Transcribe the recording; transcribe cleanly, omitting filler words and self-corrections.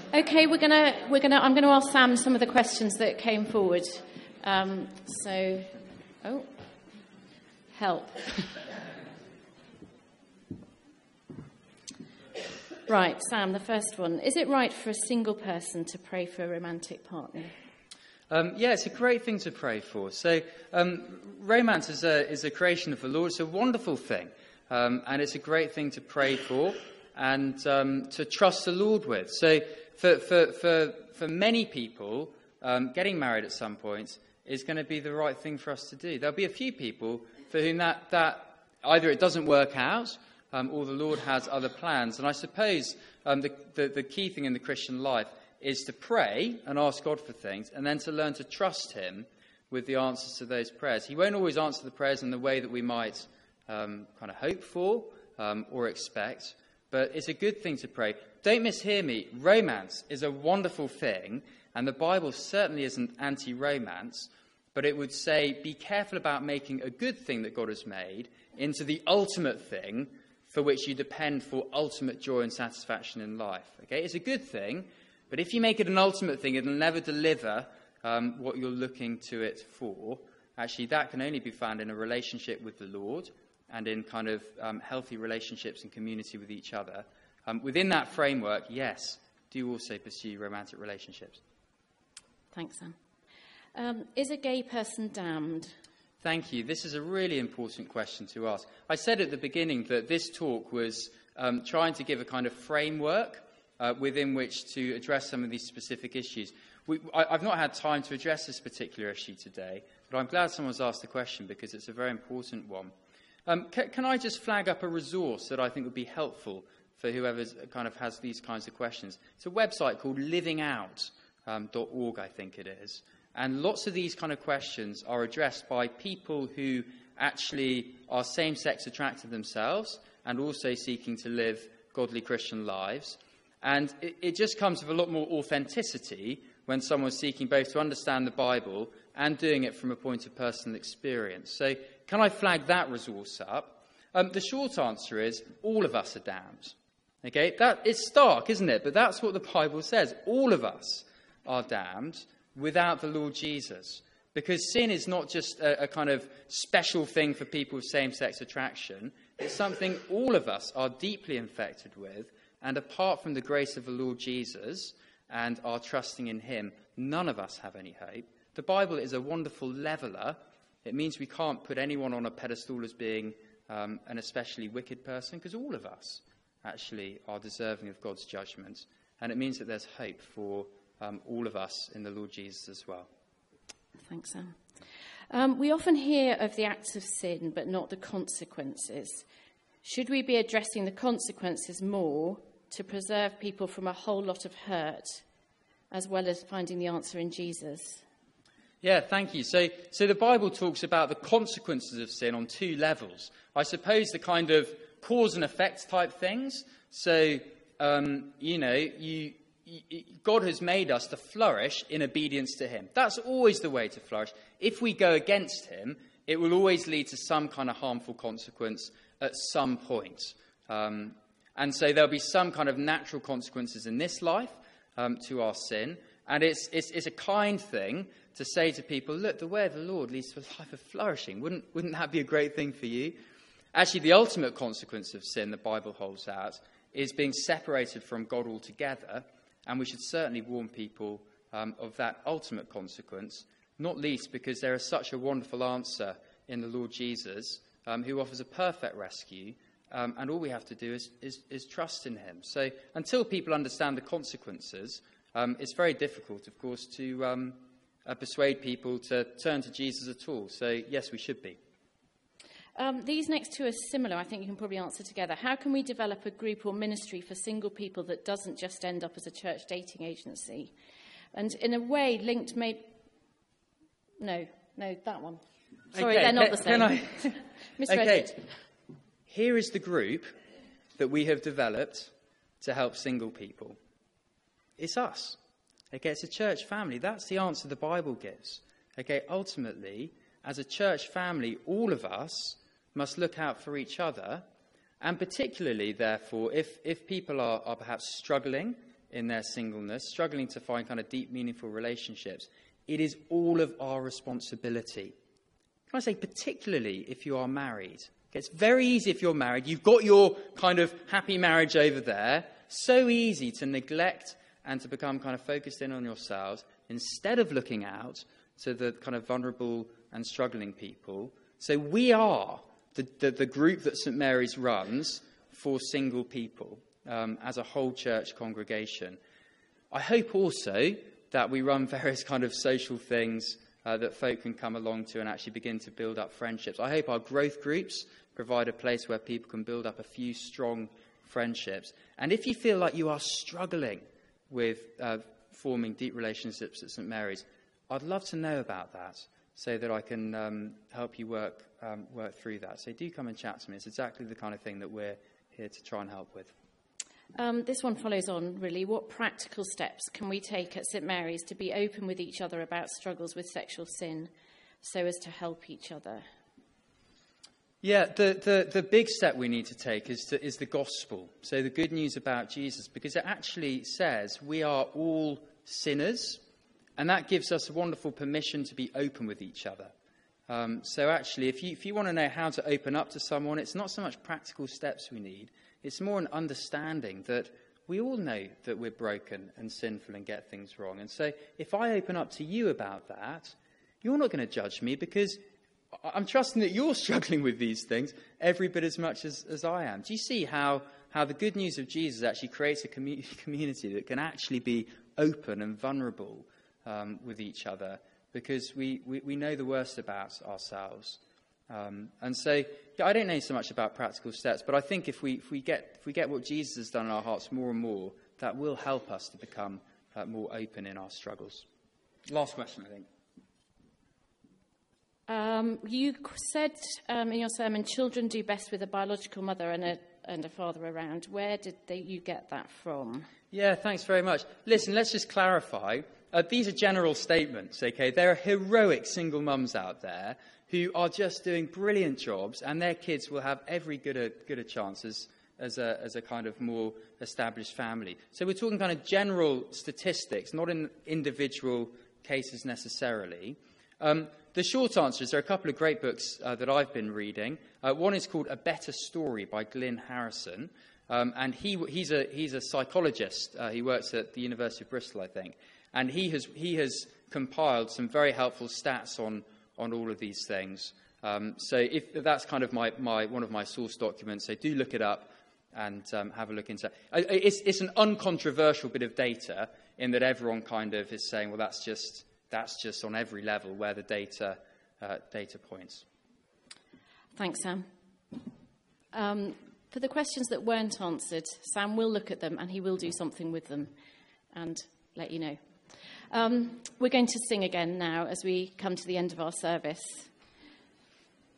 Okay, I'm gonna ask Sam some of the questions that came forward. Help. Right, Sam, the first one. Is it right for a single person to pray for a romantic partner? Yeah, it's a great thing to pray for. So, romance is a creation of the Lord. It's a wonderful thing, and it's a great thing to pray for and to trust the Lord with. So, for many people, getting married at some point is going to be the right thing for us to do. There'll be a few people for whom that either it doesn't work out, or the Lord has other plans. And I suppose the key thing in the Christian life is to pray and ask God for things, and then to learn to trust him with the answers to those prayers. He won't always answer the prayers in the way that we might kind of hope for or expect, but it's a good thing to pray. Don't mishear me. Romance is a wonderful thing, and the Bible certainly isn't anti-romance, but it would say be careful about making a good thing that God has made into the ultimate thing for which you depend for ultimate joy and satisfaction in life. Okay, it's a good thing, but if you make it an ultimate thing, it'll never deliver what you're looking to it for. Actually, that can only be found in a relationship with the Lord and in kind of healthy relationships and community with each other. Within that framework, yes, do also pursue romantic relationships. Thanks, Sam. Is a gay person damned? Thank you. This is a really important question to ask. I said at the beginning that this talk was trying to give a kind of framework within which to address some of these specific issues. I've not had time to address this particular issue today, but I'm glad someone's asked the question because it's a very important one. Can I just flag up a resource that I think would be helpful for whoever kind of has these kinds of questions? It's a website called livingout.org, I think it is. And lots of these kind of questions are addressed by people who actually are same-sex attracted themselves and also seeking to live godly Christian lives. And it just comes with a lot more authenticity when someone's seeking both to understand the Bible and doing it from a point of personal experience. So can I flag that resource up? The short answer is all of us are damned. Okay, that is stark, isn't it? But that's what the Bible says. All of us are damned without the Lord Jesus. Because sin is not just a kind of special thing for people with same-sex attraction. It's something all of us are deeply infected with. And apart from the grace of the Lord Jesus and our trusting in him, none of us have any hope. The Bible is a wonderful leveller. It means we can't put anyone on a pedestal as being an especially wicked person, because all of us actually are deserving of God's judgment. And it means that there's hope for all of us in the Lord Jesus as well. Thanks, Sam. We often hear of the acts of sin, but not the consequences. Should we be addressing the consequences more to preserve people from a whole lot of hurt, as well as finding the answer in Jesus? Yeah, thank you. So the Bible talks about the consequences of sin on two levels. I suppose the kind of cause and effect type things. So, God has made us to flourish in obedience to him. That's always the way to flourish. If we go against him, it will always lead to some kind of harmful consequence at some point. And so there'll be some kind of natural consequences in this life to our sin. And it's a kind thing to say to people, look, the way of the Lord leads to a life of flourishing. Wouldn't that be a great thing for you? Actually, the ultimate consequence of sin the Bible holds out is being separated from God altogether. And we should certainly warn people of that ultimate consequence, not least because there is such a wonderful answer in the Lord Jesus, who offers a perfect rescue. And all we have to do is trust in him. So until people understand the consequences, it's very difficult, of course, to persuade people to turn to Jesus at all. So, yes, we should be. These next two are similar. I think you can probably answer together. How can we develop a group or ministry for single people that doesn't just end up as a church dating agency? And in a way, linked No, that one. Sorry, okay, they're not the same. Misread it. Here is the group that we have developed to help single people. It's us. Okay, it's a church family. That's the answer the Bible gives. Okay, ultimately, as a church family, all of us must look out for each other. And particularly, therefore, if people are perhaps struggling in their singleness, struggling to find kind of deep, meaningful relationships, it is all of our responsibility. Can I say, particularly if you are married? It's very easy if you're married. You've got your kind of happy marriage over there. So easy to neglect and to become kind of focused in on yourselves instead of looking out to the kind of vulnerable and struggling people. So we are the group that St Mary's runs for single people as a whole church congregation. I hope also that we run various kind of social things that folk can come along to and actually begin to build up friendships. I hope our growth groups provide a place where people can build up a few strong friendships. And if you feel like you are struggling with forming deep relationships at St Mary's, I'd love to know about that so that I can help you work through that. So do come and chat to me. It's exactly the kind of thing that we're here to try and help with. This one follows on, really. What practical steps can we take at St Mary's to be open with each other about struggles with sexual sin so as to help each other? Yeah, the big step we need to take is the gospel. So the good news about Jesus, because it actually says we are all sinners, and that gives us a wonderful permission to be open with each other. So actually, if you want to know how to open up to someone, it's not so much practical steps we need. It's more an understanding that we all know that we're broken and sinful and get things wrong. And so if I open up to you about that, you're not going to judge me because I'm trusting that you're struggling with these things every bit as much as I am. Do you see how the good news of Jesus actually creates a community that can actually be open and vulnerable with each other because we know the worst about ourselves? And so I don't know so much about practical steps, but I think if we get what Jesus has done in our hearts more and more, that will help us to become more open in our struggles. Last question, I think. You said in your sermon, children do best with a biological mother and a father around. Where did you get that from? Yeah, thanks very much. Listen, let's just clarify. These are general statements, okay? There are heroic single mums out there who are just doing brilliant jobs, and their kids will have every good a chance as a kind of more established family. So we're talking kind of general statistics, not in individual cases necessarily. The short answer is there are a couple of great books that I've been reading. One is called A Better Story by Glyn Harrison, and he's a psychologist. He works at the University of Bristol, I think, and he has compiled some very helpful stats on all of these things. So if that's kind of one of my source documents, so do look it up and have a look into it. It's an uncontroversial bit of data in that everyone kind of is saying, well, that's just on every level where the data points. Thanks, Sam. For the questions that weren't answered, Sam will look at them and he will do something with them and let you know. We're going to sing again now as we come to the end of our service.